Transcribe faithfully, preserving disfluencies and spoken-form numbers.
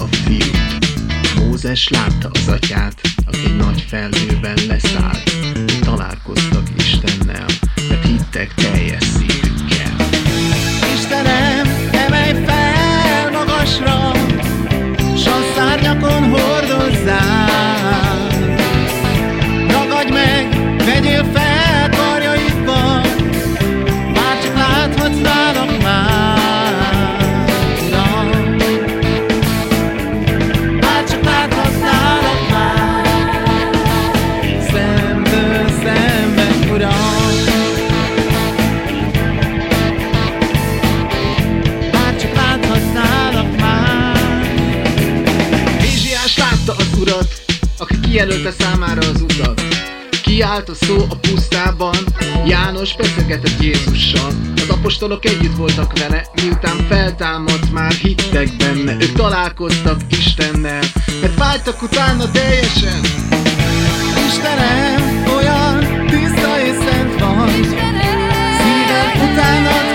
fiút. Mózes látta az atyát, aki egy nagy felhőben leszállt. Találkoztak Istennel, mert hittek teljes szívükkel. Istenem, emelj fel magasra, s a szárnyakon hordozzál. Ragadj meg, vegyél fel karjaidba, már csak láthatsz nálak már, Uram. Már csak láthatsz nálak már, szemből szemben, Uram. Már csak láthatsz nálak már. Ézsiás látta az Urat, aki kijelölte számára az utat. Kiállt a szó a pusztában, János beszélgetett Jézussal. Az apostolok együtt voltak vele, miután feltámadt, már hittek benne. Ők találkoztak Istennel, mert vágytak utána teljesen. Istenem, olyan tiszta és szent vagy, szívem utána